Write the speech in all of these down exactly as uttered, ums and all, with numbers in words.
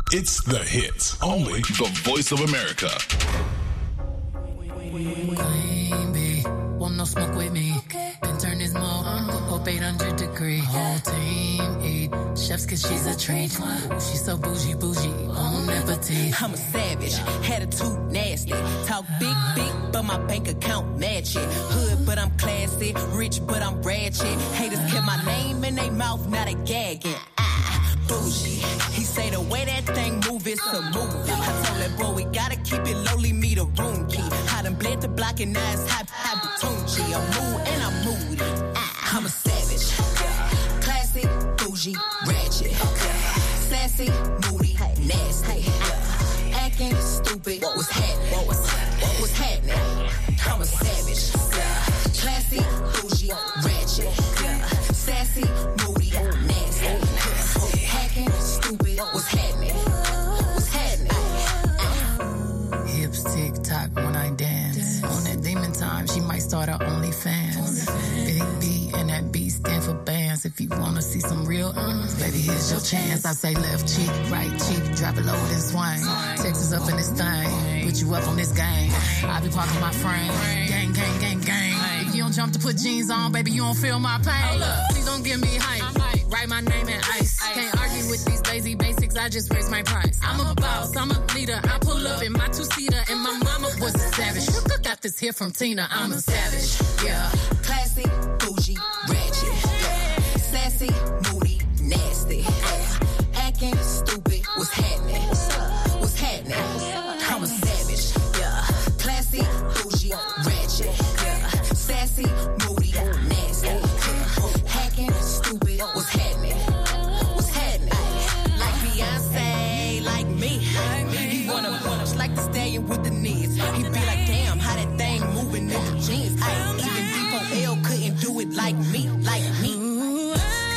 It's The Hits, only the Voice of America. Queen bee, want no smoke with me. Okay. Then turn this mo up eight hundred degree. Whole team eat chefs cause she's a treat. She's so bougie, bougie, on appetite. I'm a savage, attitude nasty. Talk big, big, but my bank account match it. Hood, but I'm classy. Rich, but I'm ratchet. Haters kept my name in their mouth, now they gagging. Ah, bougie. He say the way that thing move, it's a movie. I told that boy we gotta keep it lowly, me the room key. I done bled the block and now it's hot, hot Batunchi. I'm mood and I'm moody. Ah, I'm a savage. Classy, bougie, ratchet. Sassy, moody, nasty. Acting stupid, what was happening? What was, what was happening? I'm a savage. Classy, bougie, ratchet. Sassy, moody, nasty. Hacking, stupid, what was happening? What's happening? Hips tick tock when I dance. On that demon time, she might start her OnlyFans. Big B and that B stand for bands. If you wanna see some real uns, baby, here's your chance. I say left cheek, right cheek, drop it low and swing. Texas up in this thing, put you up on this game. I be parking my frame, gang, gang, gang, gang. If you don't jump to put jeans on, baby, you don't feel my pain. Please don't give me hype. Write my name in ice. Can't argue with these lazy basics, I just raise my price. I'm a boss, I'm a leader. I pull up in my two-seater, and my mama was a savage. You got this here from Tina, I'm a savage. Yeah. Classy, bougie, ratchet. Sassy, moody, nasty. Acting stupid, what's happening? What's happening? I'm a savage. Yeah. Classy, bougie, ratchet. Sassy, moody, nasty. Hacking stupid, what's happening? What's happening? Like Beyonce, like me. He wanna punch like the stallion with the knees. He be like, damn, how that thing moving in the jeans. Ay, even Depo L couldn't do it like me, like me. Ooh,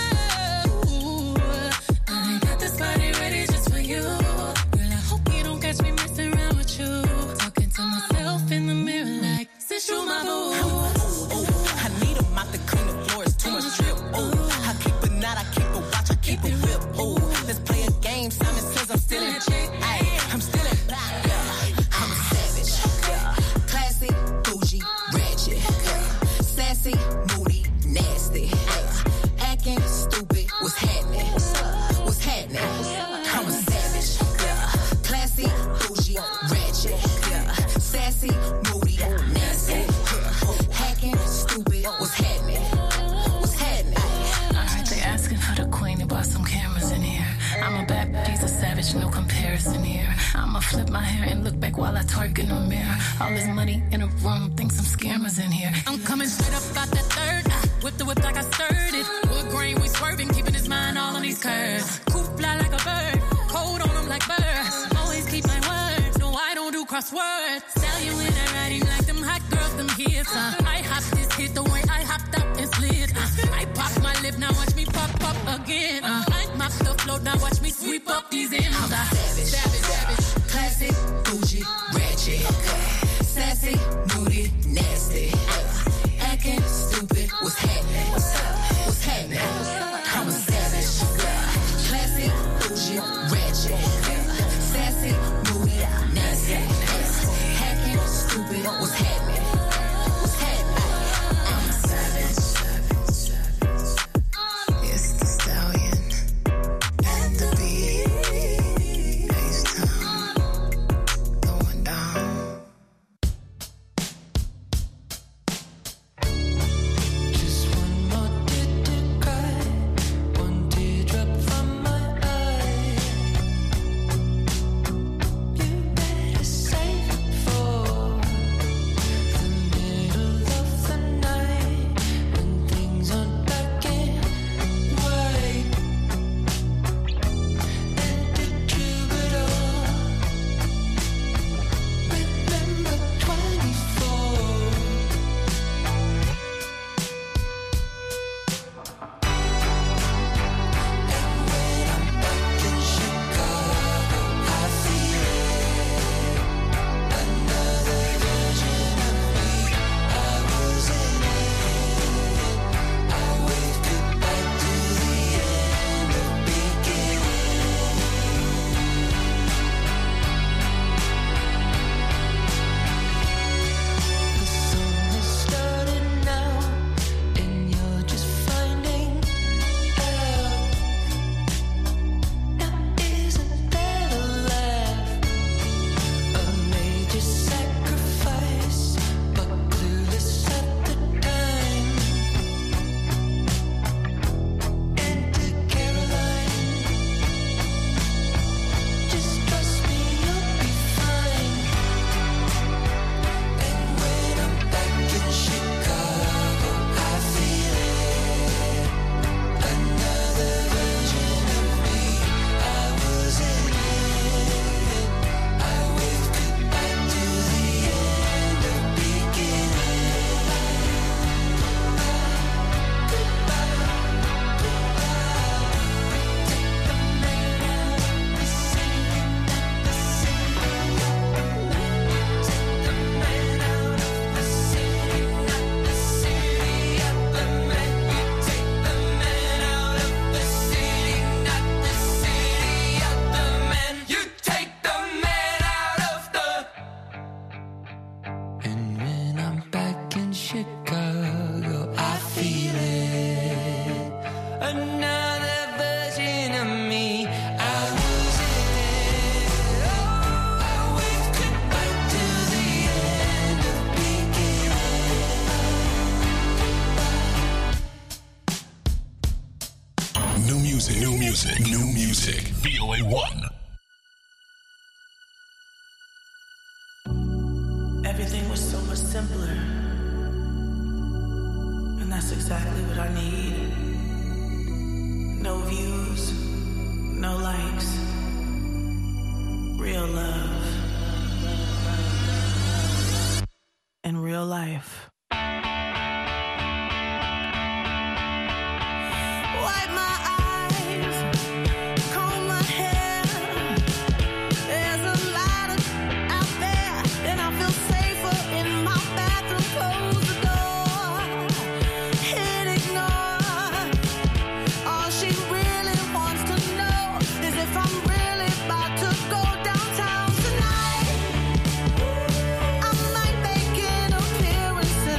ooh, I got this body ready just for you. Girl, I hope you don't catch me messing around with you. Talking to myself in the mirror like, since you my boo. I need a mop to clean the floors, too much drip. Oh, I keep a knot, I keep a watch, I keep a whip. Oh, let's play a game. Simon says I'm still in check. Ay, I'm still in black. Yeah. I'm a savage. Yeah. Classy, bougie, ratchet. Yeah. Sassy, moody, nasty. Yeah. Acting stupid, what's happening? What's happening? I'm a savage. Yeah. Classy, bougie, ratchet. Yeah. Sassy, moody, nasty. Yeah. Hacking stupid, what's happening? What's happening? Alright, they asking for the queen about some cameras in here. I'm a bad piece of savage, no comparison here. I'ma flip my hair and look back while I twerk in the mirror. All this money in a room, think some scammers in here. I'm coming straight up out that third. Whip the whip like I stirred it. Wood grain, we swerving, keeping his mind all on these curves. Coop fly like a bird, cold on him like birds. Always keep my word, no I don't do crosswords. Sell you in a riding like them hot girls, them hits. Uh, I hop this hit the way I hopped up and slid. Uh, I pop my lip, now watch me pop up again. Uh, I mop the float, now watch me sweep up these ends. I'm a savage, savage, savage. Classy, bougie, ratchet. Sassy, moody, nasty. Acting stupid, what's happening? What's happening? I'm a savage. Classy, bougie, ratchet. Sassy, moody, nasty. Acting stupid, what's happening? What's happening? I'm a savage. It's the stallion and the bee. H-Town going down. Just one more tear to cry, one teardrop from my eye. You better save it for twenty-one. Everything was so much simpler. And that's exactly what I need. No views, no likes. Real love. In real life. Wipe my eyes, comb my hair. There's a lot of out there, and I feel safer in my bathroom. Close the door, hit ignore. All she really wants to know is if I'm really about to go downtown tonight. I might make an appearance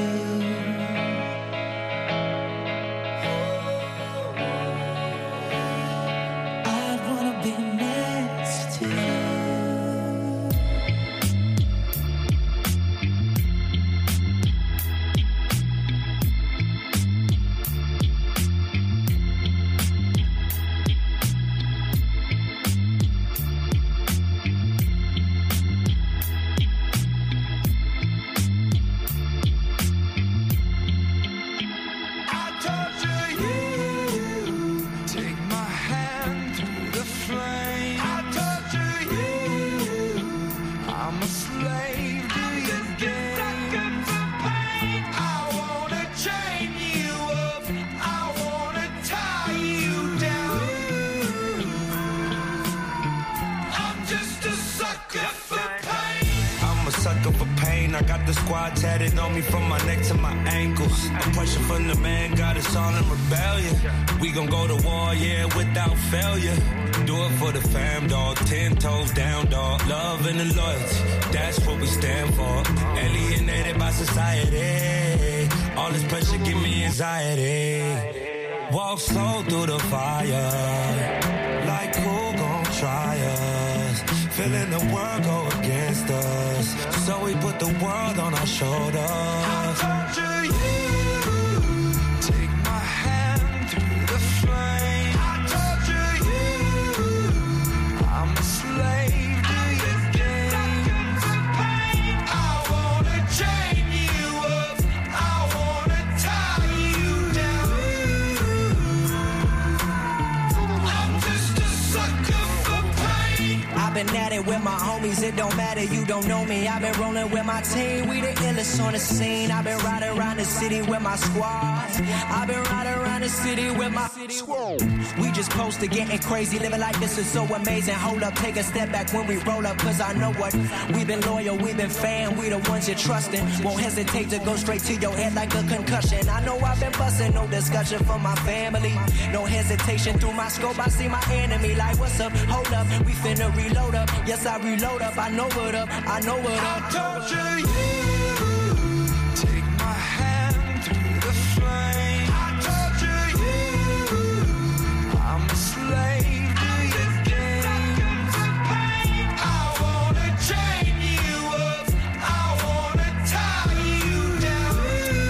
I'd wanna be next to you. I got the squad tatted on me from my neck to my ankles. The pressure from the man got us all in rebellion. We gon' go to war, yeah, without failure. Do it for the fam, dog. Ten toes down, dog. Love and the loyalty, that's what we stand for. Alienated by society. All this pressure give me anxiety. Walk slow through the fire. Like who gon' try us? Feeling the world go against us. So we put the world on our shoulders. I torture you. Take my hand through the flame. I torture you. I'm a slave to your game. I wanna chain you up. I wanna tie you down. I'm just a sucker for pain. I've been at it with my homies, it don't matter, you don't know me. I've been rolling with my team, we the illest on the scene. I've been riding around the city with my squad. I've been riding around the city with my squad. We just close to getting crazy, living like this is so amazing. Hold up, take a step back when we roll up, cause I know what. We've been loyal, we've been fan, we the ones you're trusting. Won't hesitate to go straight to your head like a concussion. I know I've been busting, no discussion for my family. No hesitation through my scope, I see my enemy like, what's up, hold up, we finna reload up. Yes, I reload up, I know what up, I know what up. I torture you. Take my hand through the flame. I torture you. I'm a slave to your game. I wanna chain you up. I wanna tie you down.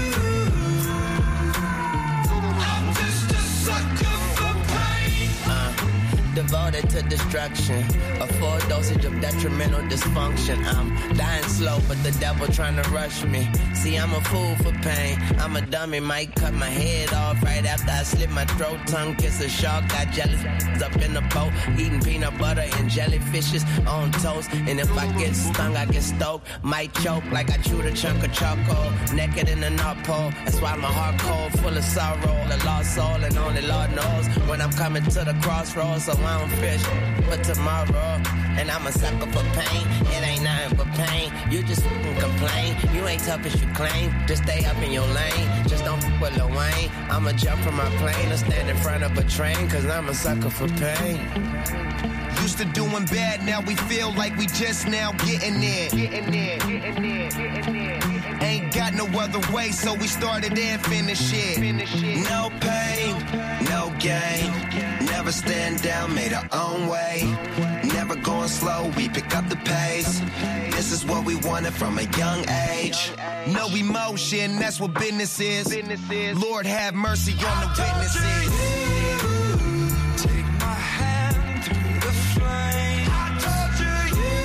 I'm just a sucker for pain. Uh, devoted to destruction. A full dosage of detrimental dysfunction. I'm dying slow, but the devil trying to rush me. See, I'm a fool for pain. I'm a dummy, might cut my head off right after I slit my throat. Tongue kiss a shark, got jealous up in the boat. Eating peanut butter and jellyfishes on toast. And if I get stung, I get stoked. Might choke like I chewed a chunk of charcoal. Naked in the North Pole. That's why my heart cold, full of sorrow. A lost soul, and only Lord knows when I'm coming to the crossroads. So I don't fish but tomorrow. And I'm a sucker for pain. It ain't nothing but pain. You just fucking complain. You ain't tough as you claim. Just stay up in your lane. Just don't fuck with Lil Wayne. I'ma jump from my plane or stand in front of a train. Cause I'm a sucker for pain. Used to doing bad, now we feel like we just now getting there. Getting there, getting there, getting there. Ain't got no other way, so we started and finished it. No pain, no gain. Never stand down, made our own way. Never going slow, we pick up the pace. This is what we wanted from a young age. No emotion, that's what business is. Lord have mercy on the witnesses. Take my hand through the flame. I torture you.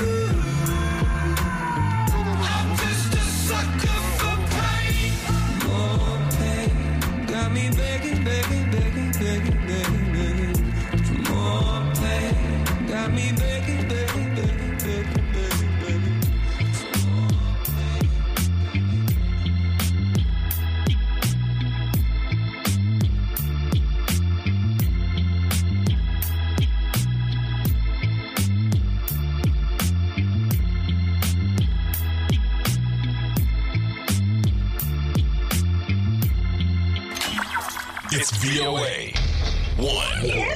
I'm just a sucker for pain. More pain got me begging, begging, begging, begging, begging, begging. For more pain got me begging, begging, begging, begging, begging, begging. It's V O A one.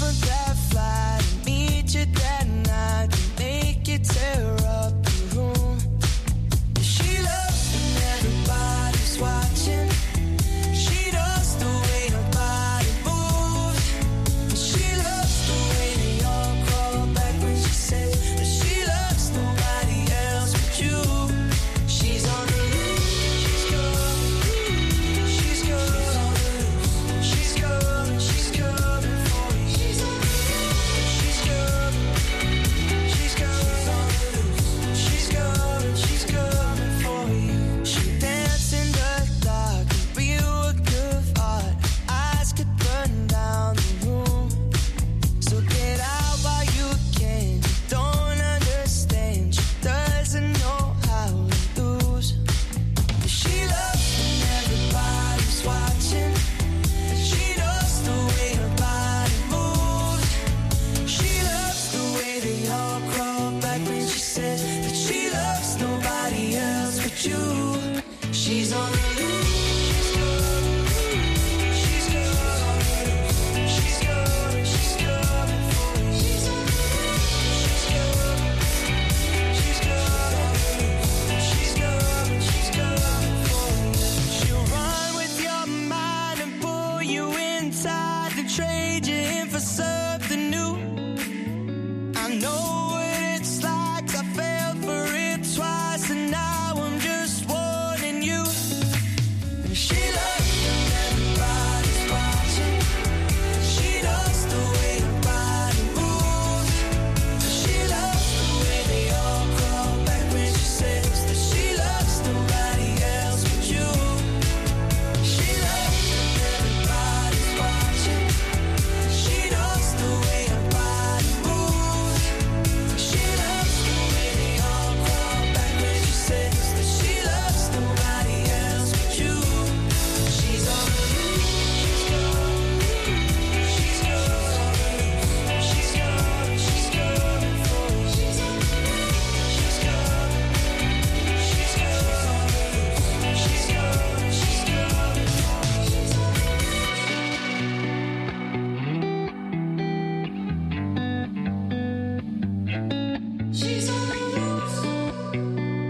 on that flight and meet you that night to make you tear up the room. She loves when everybody's watching. She does the way her body moves. She loves the way they all crawl back when she says that she loves nobody else but you. She's on the loose. She's coming. She's coming. She's coming. She's coming for you. She's on the loose. She's coming. She's coming. She's coming. She's coming for you. She dance in the dark, a real work of art. Eyes could burn down the room. So get out while you can. You don't understand. She doesn't know how to lose. She loves when everybody's watching. She knows the way her body moves. She loves the way they all crawl back when she says that she loves nobody else but you. She's on the loose. She's coming. She's coming. She's coming for you. She's on the loose. She's coming. She's coming. She's coming for you. She'll run with your mind and pull you inside to trade you in for something new. I know what it's like. I fell for it twice and now I'm just warning you. And she loves when everybody's watching. She does the way her body moves. She loves the way they all crawl back when she says that she loves nobody else but you. She loves when everybody's watching. She does the way her body moves. She loves the way they all crawl back when she says that she loves nobody else but you. She's on the loose. She's coming. She's coming. She's coming for you. She's on the loose. She's coming. She's coming. She's coming. She's coming for you. She's on the loose. She's on the loose.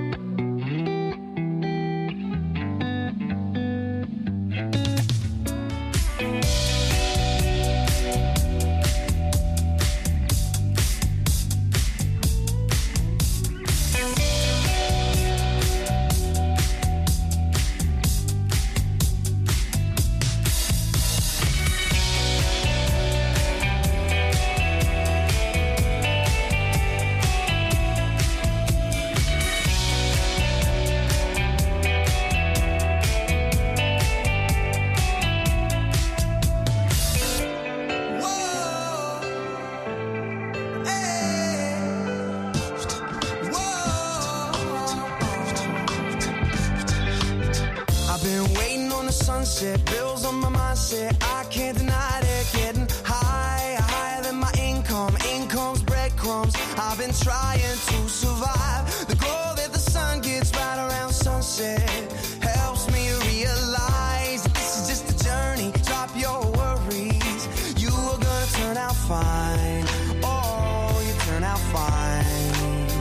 I've been waiting on the sunset, bills on my mindset. I can't deny it, getting higher, higher than my income. Income's breadcrumbs. I've been trying to survive. The glow that the sun gets right around sunset helps me realize that this is just a journey. Drop your worries. You are gonna turn out fine. Oh, you turn out fine.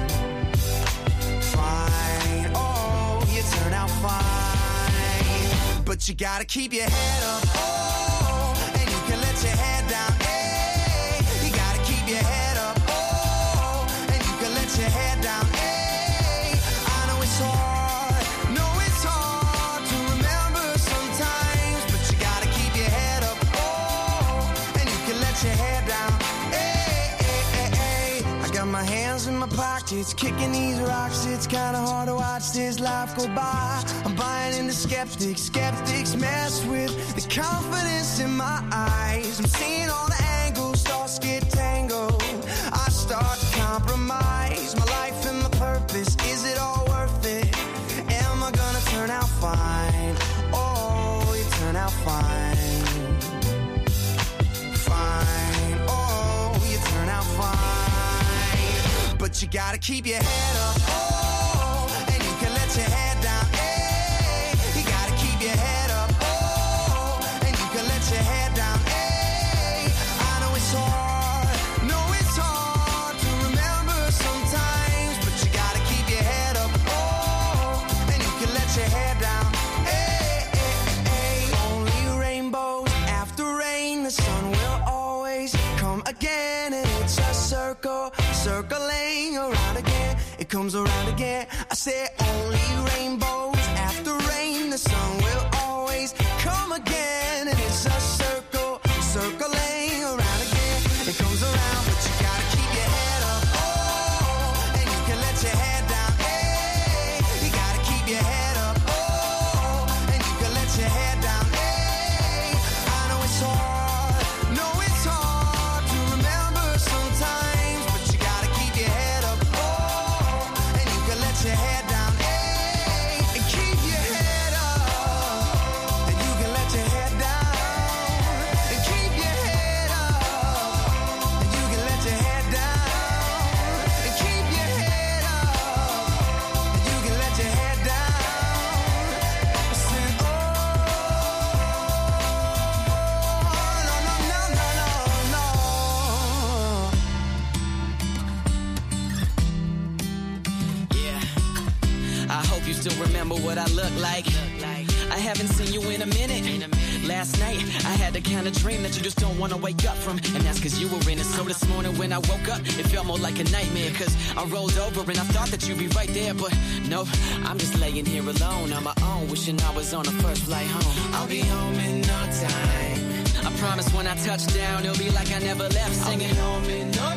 Fine. Oh, you turn out fine. But you gotta keep your head up, oh, and you can let your head down, hey. You gotta keep your head up, oh, and you can let your head down, hey. I know it's hard, know it's hard to remember sometimes, but you gotta keep your head up, oh, and you can let your head down, hey, hey, hey, hey. I got my hands in my pockets, kicking these rocks. It's kinda hard to watch this life go by. I'm buying into skeptics, skeptics mess with the confidence in my eyes. I'm seeing all the angles, thoughts get tangled. I start to compromise my life and my purpose. Is it all worth it? Am I gonna turn out fine? Oh, you turn out fine. Fine, oh, you turn out fine. But you gotta keep your head up, oh, and you can let your head down, hey. You gotta keep your head up, oh, and you can let your head down, hey. I know it's hard. come again, and it's a circle, circling around again. It comes around again. I say only rainbows after rain. The sun will always come again, and it's a circle, circling around again. It comes around, but you gotta keep your head up. Oh, and you can let your head down. Hey, you gotta keep your head up. Oh, and you can let your head down. Hey, I know it's hard. No, it's hard to remember sometimes, but you gotta keep your head up. Oh, and you can let your head down. Hey, and keep your head up. And you can let your head down. And keep your head up. And you can let your head down. And keep your head up. And you can let your head down. Sing, oh, no, no, no, no, no, no. Yeah, I hope you still remember what I look like. I haven't seen you in a minute. Last night, I had the kind of dream that you just don't want to wake up from. And that's cause you were in it. So this morning when I woke up, it felt more like a nightmare. Cause I rolled over and I thought that you'd be right there. But no, I'm just laying here alone on my own, wishing I was on the first flight home. I'll be home in no time. I promise when I touch down, it'll be like I never left singing. I'll be home in no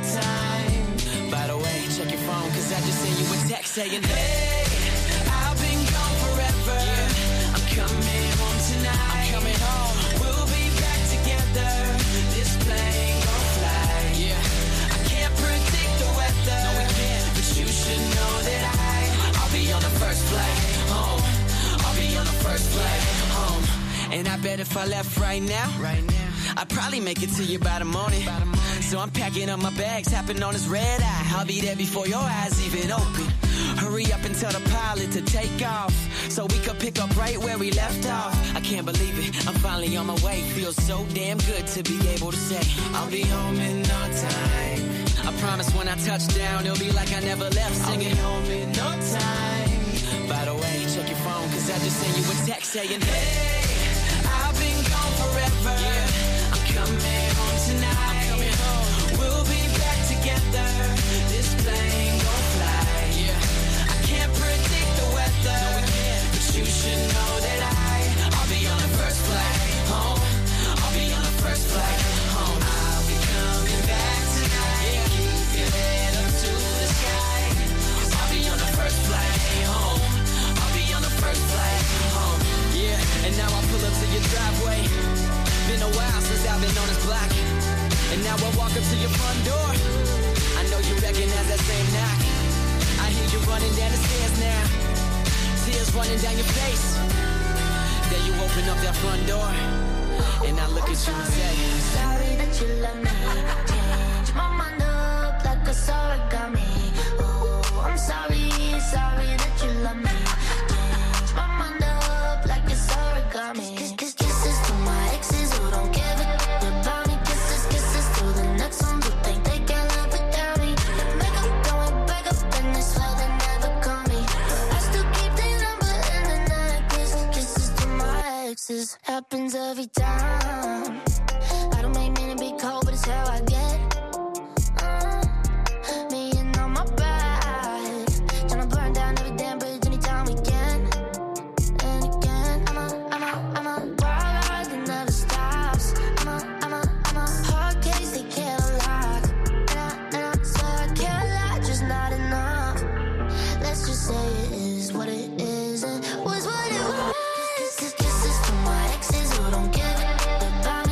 time. By the way, check your phone, cause I just sent you a text saying, hey, I've been gone forever. Yeah. I'm coming home tonight. I'm coming home. We'll be back together. This plane gon' fly. Yeah. I can't predict the weather. No, we can't. But you should know that I, I'll be on the first flight home. I'll be on the first flight home. And I bet if I left right now, right now, I'd probably make it to you by the morning. By the morning. So I'm packing up my bags, hopping on this red eye. I'll be there before your eyes even open. Hurry up and tell the pilot to take off, so we could pick up right where we left off. I can't believe it, I'm finally on my way. Feels so damn good to be able to say I'll be home in no time. I promise when I touch down, it'll be like I never left singing. I'll be home in no time. By the way, check your phone, cause I just sent you a text saying, hey, I've been gone forever. Yeah. I'm coming home tonight. I'm coming home. We'll be back together. This plane gon' fly. Yeah. I can't predict the weather. No, we can't. But you should know that I, I'll be on the first flight home. I'll be on the first flight home. I'll be coming back tonight. Yeah. Keep your head up to the sky. Cause I'll be on the first flight home. I'll be on the first flight home. Yeah. And now I pull up to your driveway. Been a while since I've been on this block. And now I walk up to your front door. I know you recognize that same knock. I hear you running down the stairs now. Tears running down your face. Then you open up that front door. And I look at you and say, sorry that you love me. Change my mind up like a origami. Oh, I'm sorry, sorry that you love me. Change my mind up like it's origami. Kiss, kiss, kisses to my exes who don't give a about me. Kisses, kisses to the next ones who think they can live without me. Make up, going back up, and they swear they never call me. I still keep their number in the night. Kiss, kisses to my exes. Happens every time. I don't make men be cold, but it's how I get. Uh, me and on my back, tryna burn down every damn bridge anytime we can. And again, I'm a, I'm a, I'm a wild ride that never stops. I'm a, I'm a, I'm a hard case they can't unlock. And I, and I swear I can't lie, just not enough. Let's just say it is what it is and was what it was. Kisses to my exes who don't give a about me.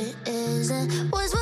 is it? Was